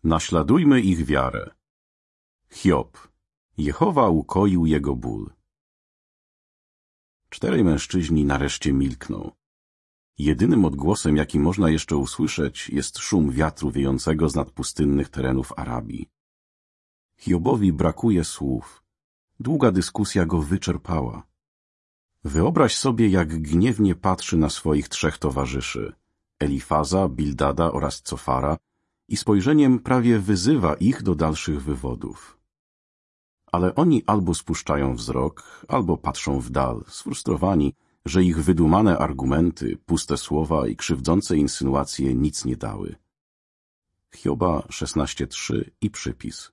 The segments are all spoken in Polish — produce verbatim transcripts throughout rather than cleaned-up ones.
Naśladujmy ich wiarę. Hiob. Jehowa ukoił jego ból. Czterej mężczyźni nareszcie milkną. Jedynym odgłosem, jaki można jeszcze usłyszeć, jest szum wiatru wiejącego z nad pustynnych terenów Arabii. Hiobowi brakuje słów. Długa dyskusja go wyczerpała. Wyobraź sobie, jak gniewnie patrzy na swoich trzech towarzyszy, Elifaza, Bildada oraz Cofara, i spojrzeniem prawie wyzywa ich do dalszych wywodów. Ale oni albo spuszczają wzrok, albo patrzą w dal, sfrustrowani, że ich wydumane argumenty, puste słowa i krzywdzące insynuacje nic nie dały. Hioba szesnaście trzy i przypis.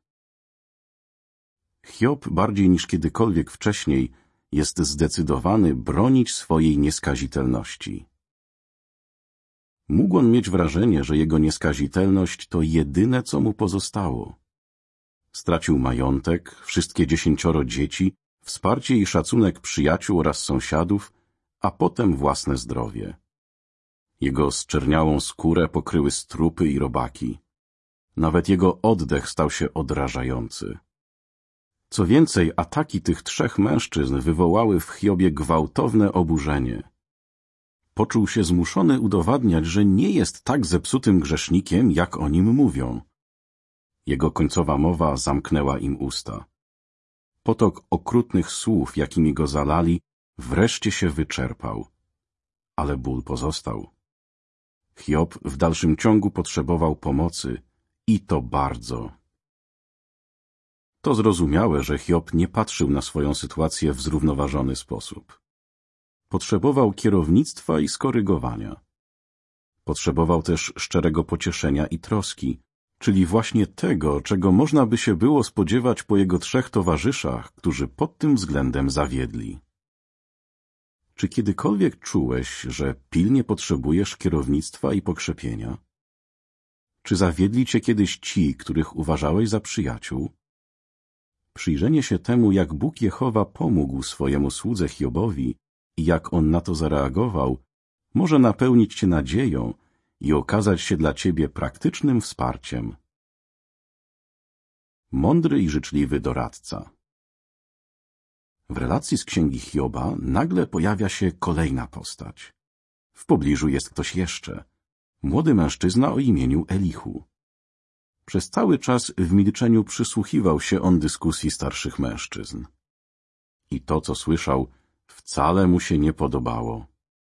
Hiob bardziej niż kiedykolwiek wcześniej jest zdecydowany bronić swojej nieskazitelności. Mógł on mieć wrażenie, że jego nieskazitelność to jedyne, co mu pozostało. Stracił majątek, wszystkie dziesięcioro dzieci, wsparcie i szacunek przyjaciół oraz sąsiadów, a potem własne zdrowie. Jego zczerniałą skórę pokryły strupy i robaki. Nawet jego oddech stał się odrażający. Co więcej, ataki tych trzech mężczyzn wywołały w Hiobie gwałtowne oburzenie. Poczuł się zmuszony udowadniać, że nie jest tak zepsutym grzesznikiem, jak o nim mówią. Jego końcowa mowa zamknęła im usta. Potok okrutnych słów, jakimi go zalali, wreszcie się wyczerpał. Ale ból pozostał. Hiob w dalszym ciągu potrzebował pomocy, i to bardzo. To zrozumiałe, że Hiob nie patrzył na swoją sytuację w zrównoważony sposób. Potrzebował kierownictwa i skorygowania. Potrzebował też szczerego pocieszenia i troski, czyli właśnie tego, czego można by się było spodziewać po jego trzech towarzyszach, którzy pod tym względem zawiedli. Czy kiedykolwiek czułeś, że pilnie potrzebujesz kierownictwa i pokrzepienia? Czy zawiedli cię kiedyś ci, których uważałeś za przyjaciół? Przyjrzenie się temu, jak Bóg Jehowa pomógł swojemu słudze Hiobowi i jak on na to zareagował, może napełnić cię nadzieją i okazać się dla ciebie praktycznym wsparciem. Mądry i życzliwy doradca. W relacji z księgi Hioba nagle pojawia się kolejna postać. W pobliżu jest ktoś jeszcze. Młody mężczyzna o imieniu Elihu. Przez cały czas w milczeniu przysłuchiwał się on dyskusji starszych mężczyzn. I to, co słyszał, wcale mu się nie podobało.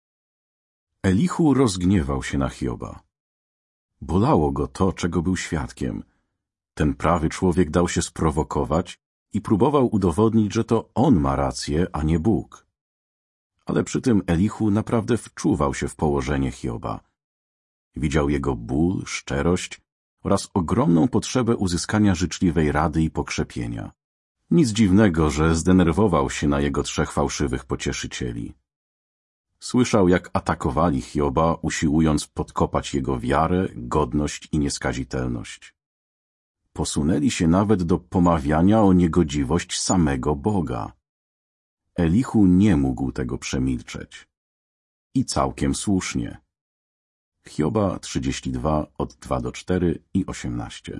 Elihu rozgniewał się na Hioba. Bolało go to, czego był świadkiem. Ten prawy człowiek dał się sprowokować i próbował udowodnić, że to on ma rację, a nie Bóg. Ale przy tym Elihu naprawdę wczuwał się w położenie Hioba. Widział jego ból, szczerość oraz ogromną potrzebę uzyskania życzliwej rady i pokrzepienia. Nic dziwnego, że zdenerwował się na jego trzech fałszywych pocieszycieli. Słyszał, jak atakowali Hioba, usiłując podkopać jego wiarę, godność i nieskazitelność. Posunęli się nawet do pomawiania o niegodziwość samego Boga. Elihu nie mógł tego przemilczeć. I całkiem słusznie. Hioba trzydzieści dwa, od dwa do cztery i osiemnaście.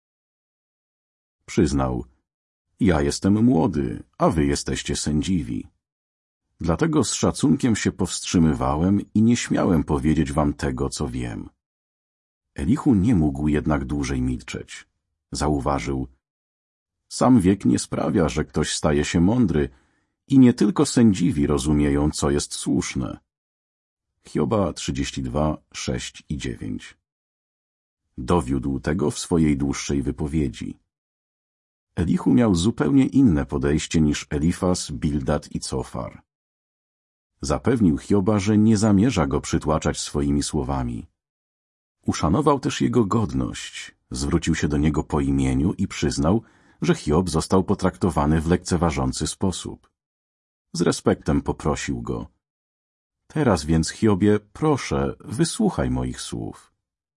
Przyznał: ja jestem młody, a wy jesteście sędziwi. Dlatego z szacunkiem się powstrzymywałem i nie śmiałem powiedzieć wam tego, co wiem. Elihu nie mógł jednak dłużej milczeć. Zauważył: sam wiek nie sprawia, że ktoś staje się mądry i nie tylko sędziwi rozumieją, co jest słuszne. Hioba trzydzieści dwa, sześć i dziewięć. Dowiódł tego w swojej dłuższej wypowiedzi. Elihu miał zupełnie inne podejście niż Elifaz, Bildad i Cofar. Zapewnił Hioba, że nie zamierza go przytłaczać swoimi słowami. Uszanował też jego godność, zwrócił się do niego po imieniu i przyznał, że Hiob został potraktowany w lekceważący sposób. Z respektem poprosił go: teraz więc, Hiobie, proszę, wysłuchaj moich słów.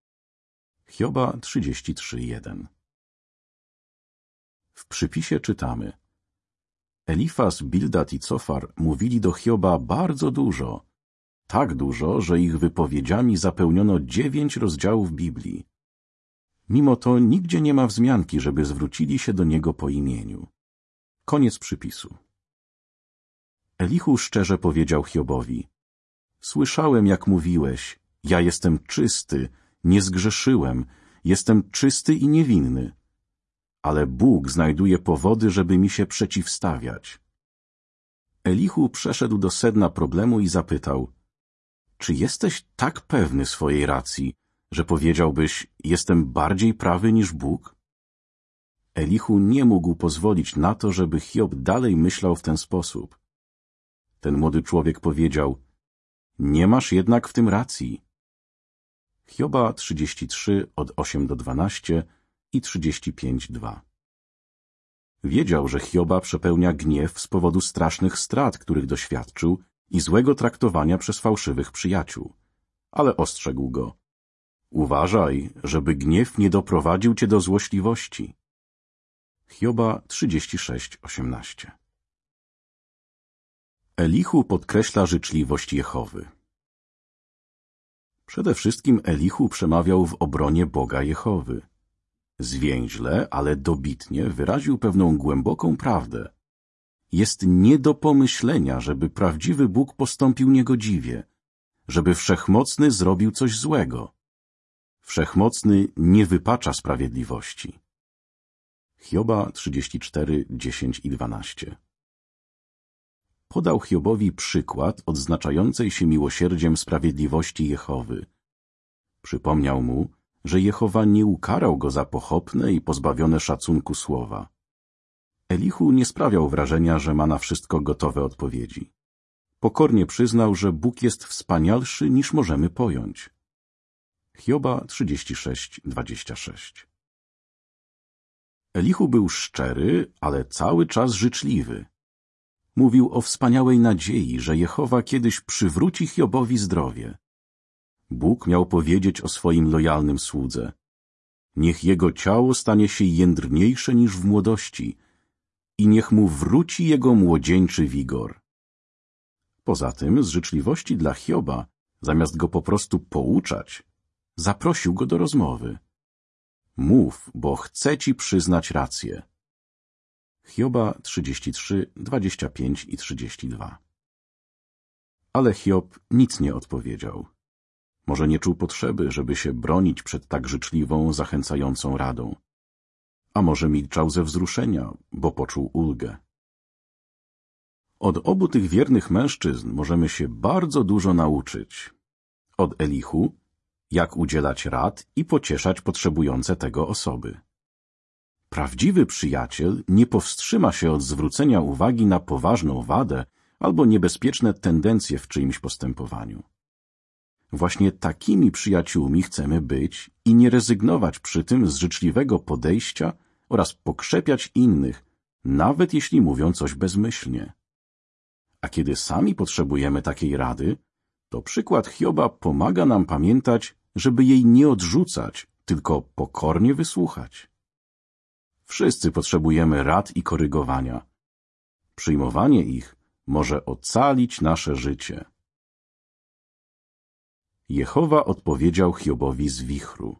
Hioba trzydzieści trzy, jeden. W przypisie czytamy: Elifaz, Bildad i Cofar mówili do Hioba bardzo dużo, tak dużo, że ich wypowiedziami zapełniono dziewięć rozdziałów Biblii. Mimo to nigdzie nie ma wzmianki, żeby zwrócili się do niego po imieniu. Koniec przypisu. Elihu szczerze powiedział Hiobowi: Słyszałem, jak mówiłeś, ja jestem czysty, nie zgrzeszyłem, jestem czysty i niewinny. Ale Bóg znajduje powody, żeby mi się przeciwstawiać. Elihu przeszedł do sedna problemu i zapytał: Czy jesteś tak pewny swojej racji, że powiedziałbyś, jestem bardziej prawy niż Bóg? Elihu nie mógł pozwolić na to, żeby Hiob dalej myślał w ten sposób. Ten młody człowiek powiedział: Nie masz jednak w tym racji. Hioba trzydzieści trzy, od ósmego do dwunastego i trzydzieści pięć, dwa. Wiedział, że Hioba przepełnia gniew z powodu strasznych strat, których doświadczył, i złego traktowania przez fałszywych przyjaciół. Ale ostrzegł go: Uważaj, żeby gniew nie doprowadził cię do złośliwości. Hioba trzydzieści sześć, osiemnaście. Elihu podkreśla życzliwość Jehowy. Przede wszystkim Elihu przemawiał w obronie Boga Jehowy. Zwięźle, ale dobitnie wyraził pewną głęboką prawdę. Jest nie do pomyślenia, żeby prawdziwy Bóg postąpił niegodziwie, żeby Wszechmocny zrobił coś złego. Wszechmocny nie wypacza sprawiedliwości. Hioba trzydzieści cztery, dziesięć i dwanaście. Podał Hiobowi przykład odznaczającej się miłosierdziem sprawiedliwości Jehowy. Przypomniał mu, że Jehowa nie ukarał go za pochopne i pozbawione szacunku słowa. Elihu nie sprawiał wrażenia, że ma na wszystko gotowe odpowiedzi. Pokornie przyznał, że Bóg jest wspanialszy niż możemy pojąć. Hioba trzydzieści sześć, dwadzieścia sześć. Elihu był szczery, ale cały czas życzliwy. Mówił o wspaniałej nadziei, że Jehowa kiedyś przywróci Hiobowi zdrowie. Bóg miał powiedzieć o swoim lojalnym słudze: Niech jego ciało stanie się jędrniejsze niż w młodości i niech mu wróci jego młodzieńczy wigor. Poza tym, z życzliwości dla Hioba, zamiast go po prostu pouczać, zaprosił go do rozmowy. Mów, bo chcę ci przyznać rację. Hioba trzydzieści trzy, dwadzieścia pięć i trzydzieści dwa. Ale Hiob nic nie odpowiedział. Może nie czuł potrzeby, żeby się bronić przed tak życzliwą, zachęcającą radą. A może milczał ze wzruszenia, bo poczuł ulgę. Od obu tych wiernych mężczyzn możemy się bardzo dużo nauczyć. Od Elihu, jak udzielać rad i pocieszać potrzebujące tego osoby. Prawdziwy przyjaciel nie powstrzyma się od zwrócenia uwagi na poważną wadę albo niebezpieczne tendencje w czyimś postępowaniu. Właśnie takimi przyjaciółmi chcemy być i nie rezygnować przy tym z życzliwego podejścia oraz pokrzepiać innych, nawet jeśli mówią coś bezmyślnie. A kiedy sami potrzebujemy takiej rady, to przykład Hioba pomaga nam pamiętać, żeby jej nie odrzucać, tylko pokornie wysłuchać. Wszyscy potrzebujemy rad i korygowania. Przyjmowanie ich może ocalić nasze życie. Jehowa odpowiedział Hiobowi z wichru.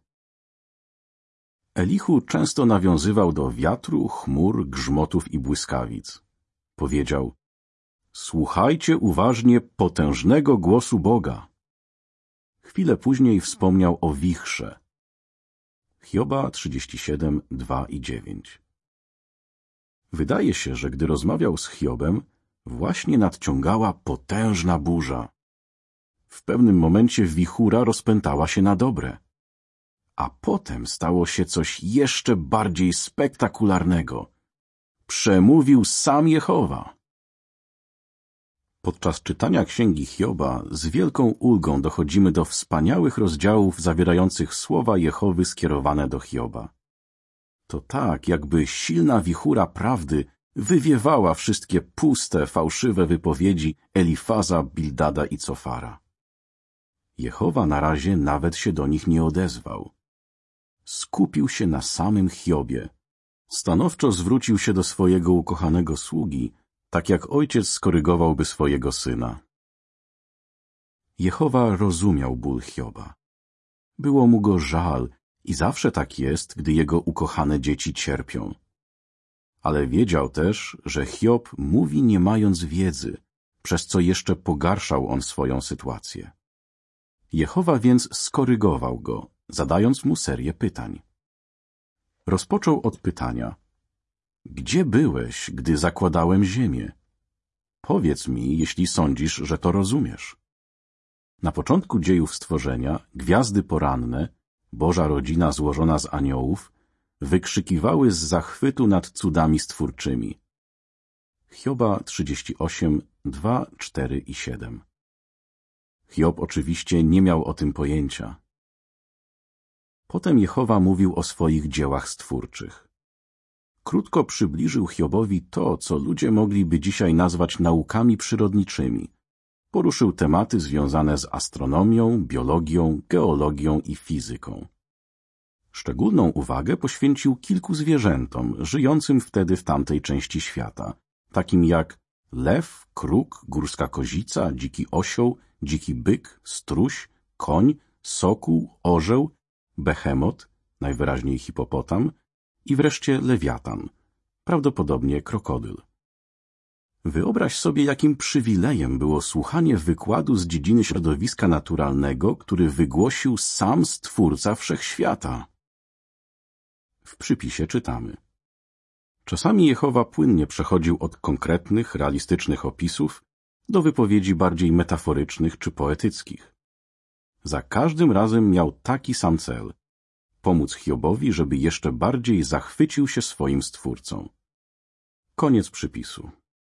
Elihu często nawiązywał do wiatru, chmur, grzmotów i błyskawic. Powiedział: Słuchajcie uważnie potężnego głosu Boga. Chwilę później wspomniał o wichrze. Hioba trzydzieści siedem, dwa i dziewięć. Wydaje się, że gdy rozmawiał z Hiobem, właśnie nadciągała potężna burza. W pewnym momencie wichura rozpętała się na dobre. A potem stało się coś jeszcze bardziej spektakularnego. Przemówił sam Jehowa. Podczas czytania księgi Hioba z wielką ulgą dochodzimy do wspaniałych rozdziałów zawierających słowa Jehowy skierowane do Hioba. To tak, jakby silna wichura prawdy wywiewała wszystkie puste, fałszywe wypowiedzi Elifaza, Bildada i Cofara. Jehowa na razie nawet się do nich nie odezwał. Skupił się na samym Hiobie. Stanowczo zwrócił się do swojego ukochanego sługi, tak jak ojciec skorygowałby swojego syna. Jehowa rozumiał ból Hioba. Było mu go żal i zawsze tak jest, gdy jego ukochane dzieci cierpią. Ale wiedział też, że Hiob mówi nie mając wiedzy, przez co jeszcze pogarszał on swoją sytuację. Jehowa więc skorygował go, zadając mu serię pytań. Rozpoczął od pytania: gdzie byłeś, gdy zakładałem ziemię? Powiedz mi, jeśli sądzisz, że to rozumiesz. Na początku dziejów stworzenia gwiazdy poranne, Boża rodzina złożona z aniołów, wykrzykiwały z zachwytu nad cudami stwórczymi. Hioba trzydzieści osiem, dwa, cztery i siedem. Hiob oczywiście nie miał o tym pojęcia. Potem Jehowa mówił o swoich dziełach stwórczych. Krótko przybliżył Hiobowi to, co ludzie mogliby dzisiaj nazwać naukami przyrodniczymi. Poruszył tematy związane z astronomią, biologią, geologią i fizyką. Szczególną uwagę poświęcił kilku zwierzętom żyjącym wtedy w tamtej części świata, takim jak lew, kruk, górska kozica, dziki osioł, dziki byk, struś, koń, sokół, orzeł, behemot, najwyraźniej hipopotam i wreszcie lewiatan, prawdopodobnie krokodyl. Wyobraź sobie, jakim przywilejem było słuchanie wykładu z dziedziny środowiska naturalnego, który wygłosił sam Stwórca Wszechświata. W przypisie czytamy: czasami Jehowa płynnie przechodził od konkretnych, realistycznych opisów do wypowiedzi bardziej metaforycznych czy poetyckich. Za każdym razem miał taki sam cel – pomóc Hiobowi, żeby jeszcze bardziej zachwycił się swoim Stwórcą. Koniec przypisu.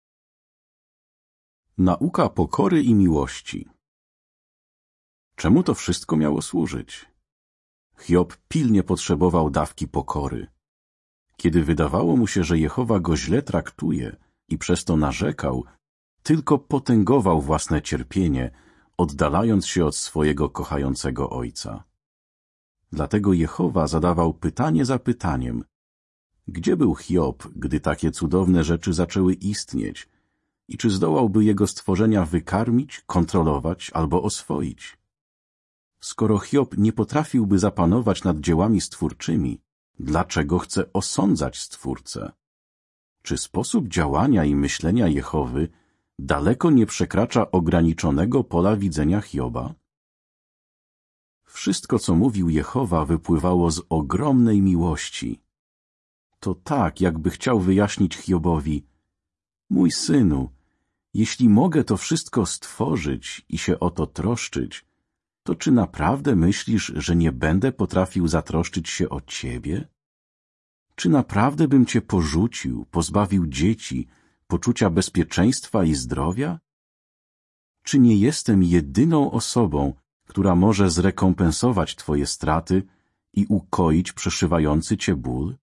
Nauka pokory i miłości. Czemu to wszystko miało służyć? Hiob pilnie potrzebował dawki pokory. Kiedy wydawało mu się, że Jehowa go źle traktuje i przez to narzekał, tylko potęgował własne cierpienie, oddalając się od swojego kochającego ojca. Dlatego Jehowa zadawał pytanie za pytaniem: gdzie był Hiob, gdy takie cudowne rzeczy zaczęły istnieć i czy zdołałby jego stworzenia wykarmić, kontrolować albo oswoić? Skoro Hiob nie potrafiłby zapanować nad dziełami stwórczymi, dlaczego chce osądzać Stwórcę? Czy sposób działania i myślenia Jehowy daleko nie przekracza ograniczonego pola widzenia Hioba? Wszystko, co mówił Jehowa, wypływało z ogromnej miłości. To tak, jakby chciał wyjaśnić Hiobowi: mój synu, jeśli mogę to wszystko stworzyć i się o to troszczyć, to czy naprawdę myślisz, że nie będę potrafił zatroszczyć się o ciebie? Czy naprawdę bym cię porzucił, pozbawił dzieci, poczucia bezpieczeństwa i zdrowia? Czy nie jestem jedyną osobą, która może zrekompensować twoje straty i ukoić przeszywający cię ból?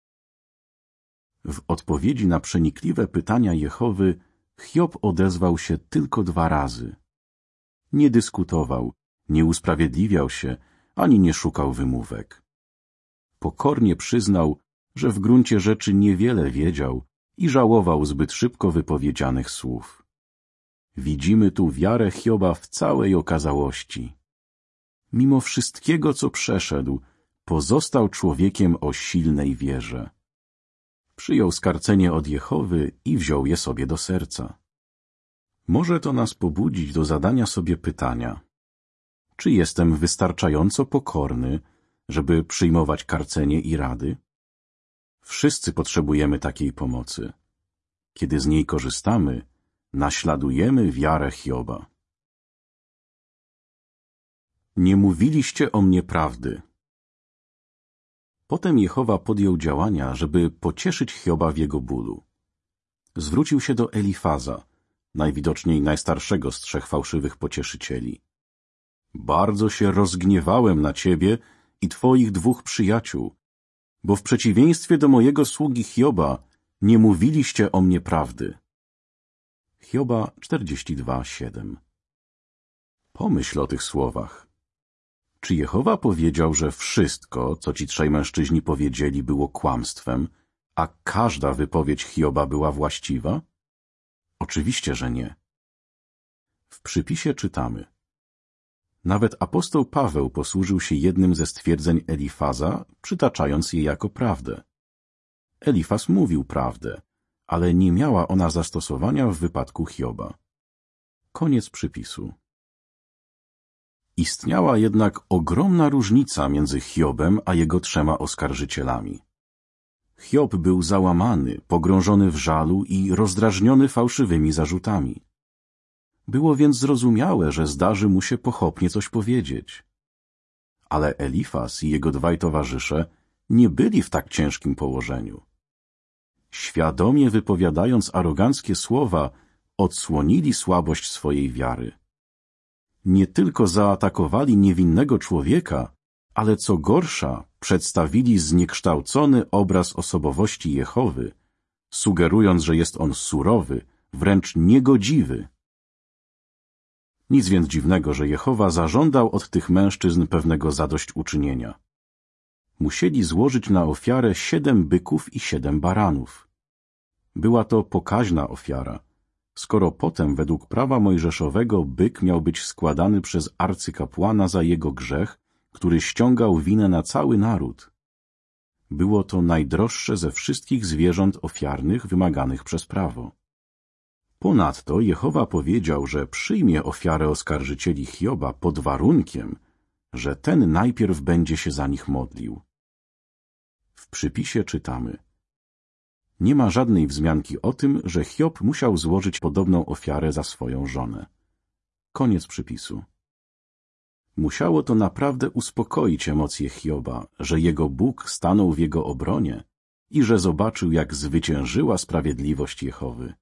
W odpowiedzi na przenikliwe pytania Jehowy Hiob odezwał się tylko dwa razy. Nie dyskutował, nie usprawiedliwiał się, ani nie szukał wymówek. Pokornie przyznał, że w gruncie rzeczy niewiele wiedział i żałował zbyt szybko wypowiedzianych słów. Widzimy tu wiarę Hioba w całej okazałości. Mimo wszystkiego, co przeszedł, pozostał człowiekiem o silnej wierze. Przyjął skarcenie od Jehowy i wziął je sobie do serca. Może to nas pobudzić do zadania sobie pytania: czy jestem wystarczająco pokorny, żeby przyjmować karcenie i rady? Wszyscy potrzebujemy takiej pomocy. Kiedy z niej korzystamy, naśladujemy wiarę Hioba. Nie mówiliście o mnie prawdy. Potem Jehowa podjął działania, żeby pocieszyć Hioba w jego bólu. Zwrócił się do Elifaza, najwidoczniej najstarszego z trzech fałszywych pocieszycieli. Bardzo się rozgniewałem na ciebie i twoich dwóch przyjaciół, bo w przeciwieństwie do mojego sługi Hioba nie mówiliście o mnie prawdy. Hioba czterdzieści dwa, siedem. Pomyśl o tych słowach. Czy Jehowa powiedział, że wszystko, co ci trzej mężczyźni powiedzieli, było kłamstwem, a każda wypowiedź Hioba była właściwa? Oczywiście, że nie. W przypisie czytamy: Nawet apostoł Paweł posłużył się jednym ze stwierdzeń Elifaza, przytaczając je jako prawdę. Elifaz mówił prawdę, ale nie miała ona zastosowania w wypadku Hioba. Koniec przypisu. Istniała jednak ogromna różnica między Hiobem a jego trzema oskarżycielami. Hiob był załamany, pogrążony w żalu i rozdrażniony fałszywymi zarzutami. Było więc zrozumiałe, że zdarzy mu się pochopnie coś powiedzieć. Ale Elifaz i jego dwaj towarzysze nie byli w tak ciężkim położeniu. Świadomie wypowiadając aroganckie słowa, odsłonili słabość swojej wiary. Nie tylko zaatakowali niewinnego człowieka, ale co gorsza, przedstawili zniekształcony obraz osobowości Jehowy, sugerując, że jest on surowy, wręcz niegodziwy. Nic więc dziwnego, że Jehowa zażądał od tych mężczyzn pewnego zadośćuczynienia. Musieli złożyć na ofiarę siedem byków i siedem baranów. Była to pokaźna ofiara, skoro potem według prawa mojżeszowego byk miał być składany przez arcykapłana za jego grzech, który ściągał winę na cały naród. Było to najdroższe ze wszystkich zwierząt ofiarnych wymaganych przez prawo. Ponadto Jehowa powiedział, że przyjmie ofiarę oskarżycieli Hioba pod warunkiem, że ten najpierw będzie się za nich modlił. W przypisie czytamy: nie ma żadnej wzmianki o tym, że Hiob musiał złożyć podobną ofiarę za swoją żonę. Koniec przypisu. Musiało to naprawdę uspokoić emocje Hioba, że jego Bóg stanął w jego obronie i że zobaczył, jak zwyciężyła sprawiedliwość Jehowy.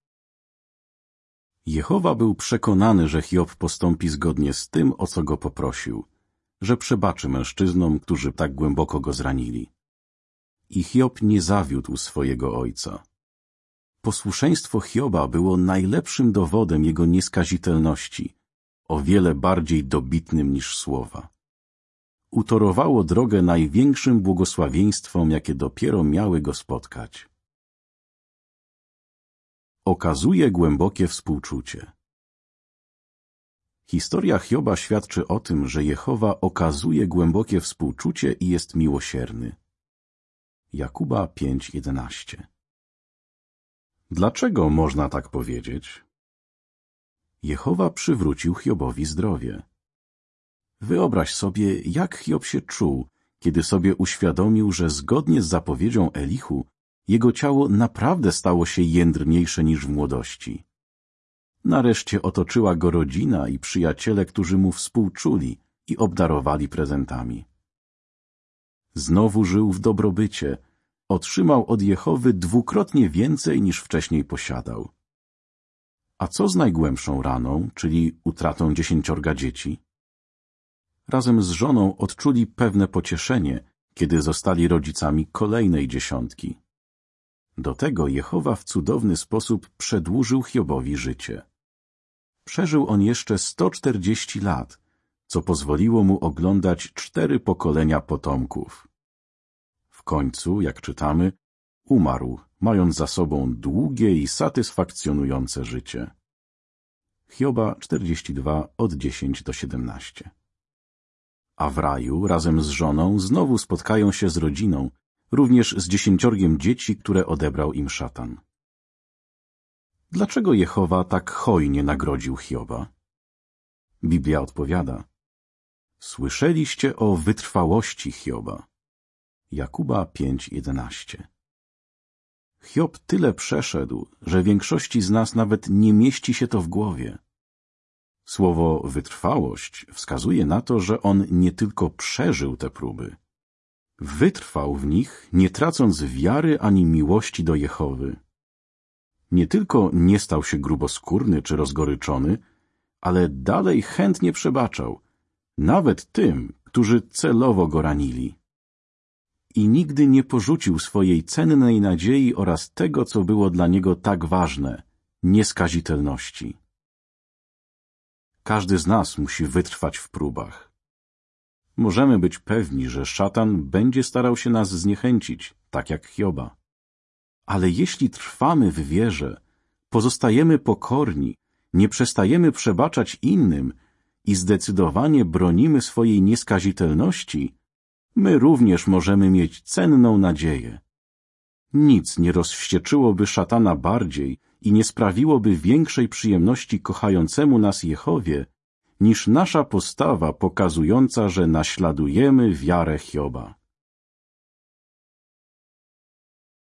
Jehowa był przekonany, że Hiob postąpi zgodnie z tym, o co go poprosił, że przebaczy mężczyznom, którzy tak głęboko go zranili. I Hiob nie zawiódł swojego ojca. Posłuszeństwo Hioba było najlepszym dowodem jego nieskazitelności, o wiele bardziej dobitnym niż słowa. Utorowało drogę największym błogosławieństwom, jakie dopiero miały go spotkać. Okazuje głębokie współczucie. Historia Hioba świadczy o tym, że Jehowa okazuje głębokie współczucie i jest miłosierny. Jakuba pięć jedenaście. Dlaczego można tak powiedzieć? Jehowa przywrócił Hiobowi zdrowie. Wyobraź sobie, jak Hiob się czuł, kiedy sobie uświadomił, że zgodnie z zapowiedzią Elihu jego ciało naprawdę stało się jędrniejsze niż w młodości. Nareszcie otoczyła go rodzina i przyjaciele, którzy mu współczuli i obdarowali prezentami. Znowu żył w dobrobycie, otrzymał od Jehowy dwukrotnie więcej niż wcześniej posiadał. A co z najgłębszą raną, czyli utratą dziesięciorga dzieci? Razem z żoną odczuli pewne pocieszenie, kiedy zostali rodzicami kolejnej dziesiątki. Do tego Jehowa w cudowny sposób przedłużył Hiobowi życie. Przeżył on jeszcze sto czterdzieści lat, co pozwoliło mu oglądać cztery pokolenia potomków. W końcu, jak czytamy, umarł, mając za sobą długie i satysfakcjonujące życie. Hioba czterdzieści dwa, od dziesięć do siedemnastu. A w raju razem z żoną znowu spotkają się z rodziną, również z dziesięciorgiem dzieci, które odebrał im szatan. Dlaczego Jehowa tak hojnie nagrodził Hioba? Biblia odpowiada: słyszeliście o wytrwałości Hioba. Jakuba pięć jedenaście. Hiob tyle przeszedł, że większości z nas nawet nie mieści się to w głowie. Słowo wytrwałość wskazuje na to, że on nie tylko przeżył te próby, wytrwał w nich, nie tracąc wiary ani miłości do Jehowy. Nie tylko nie stał się gruboskórny czy rozgoryczony, ale dalej chętnie przebaczał, nawet tym, którzy celowo go ranili. I nigdy nie porzucił swojej cennej nadziei oraz tego, co było dla niego tak ważne – nieskazitelności. Każdy z nas musi wytrwać w próbach. Możemy być pewni, że szatan będzie starał się nas zniechęcić, tak jak Hioba. Ale jeśli trwamy w wierze, pozostajemy pokorni, nie przestajemy przebaczać innym i zdecydowanie bronimy swojej nieskazitelności, my również możemy mieć cenną nadzieję. Nic nie rozwścieczyłoby szatana bardziej i nie sprawiłoby większej przyjemności kochającemu nas Jehowie, niż nasza postawa pokazująca, że naśladujemy wiarę Hioba.